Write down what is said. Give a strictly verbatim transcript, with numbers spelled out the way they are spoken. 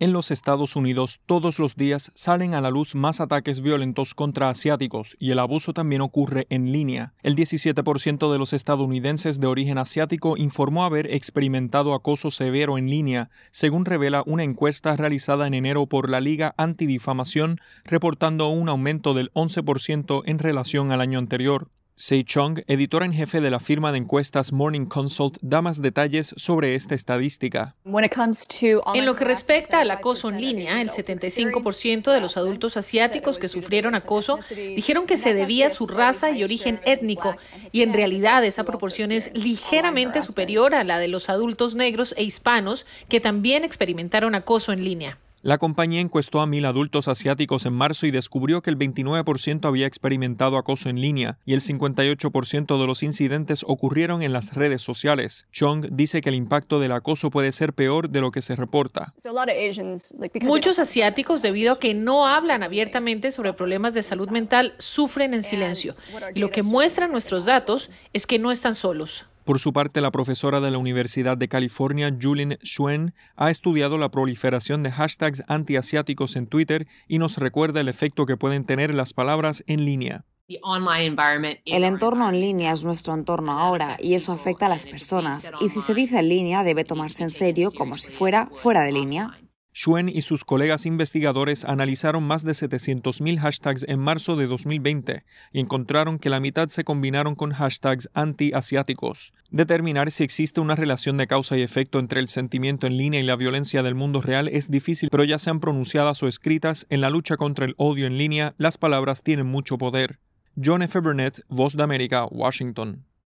En los Estados Unidos, todos los días salen a la luz más ataques violentos contra asiáticos y el abuso también ocurre en línea. El diecisiete por ciento de los estadounidenses de origen asiático informó haber experimentado acoso severo en línea, según revela una encuesta realizada en enero por la Liga Antidifamación, reportando un aumento del once por ciento en relación al año anterior. Sei Chung, editora en jefe de la firma de encuestas Morning Consult, da más detalles sobre esta estadística. En lo que respecta al acoso en línea, el setenta y cinco por ciento de los adultos asiáticos que sufrieron acoso dijeron que se debía a su raza y origen étnico, y en realidad esa proporción es ligeramente superior a la de los adultos negros e hispanos que también experimentaron acoso en línea. La compañía encuestó a mil adultos asiáticos en marzo y descubrió que el veintinueve por ciento había experimentado acoso en línea y el cincuenta y ocho por ciento de los incidentes ocurrieron en las redes sociales. Chung dice que el impacto del acoso puede ser peor de lo que se reporta. Muchos asiáticos, debido a que no hablan abiertamente sobre problemas de salud mental, sufren en silencio. Y lo que muestran nuestros datos es que no están solos. Por su parte, la profesora de la Universidad de California, Julin Xuan, ha estudiado la proliferación de hashtags antiasiáticos en Twitter y nos recuerda el efecto que pueden tener las palabras en línea. El entorno en línea es nuestro entorno ahora y eso afecta a las personas. Y si se dice en línea, debe tomarse en serio como si fuera fuera de línea. Xuan y sus colegas investigadores analizaron más de setecientos mil hashtags en marzo de dos mil veinte y encontraron que la mitad se combinaron con hashtags anti-asiáticos. Determinar si existe una relación de causa y efecto entre el sentimiento en línea y la violencia del mundo real es difícil, pero ya sean pronunciadas o escritas, en la lucha contra el odio en línea, las palabras tienen mucho poder. John F. Burnett, Voz de América, Washington.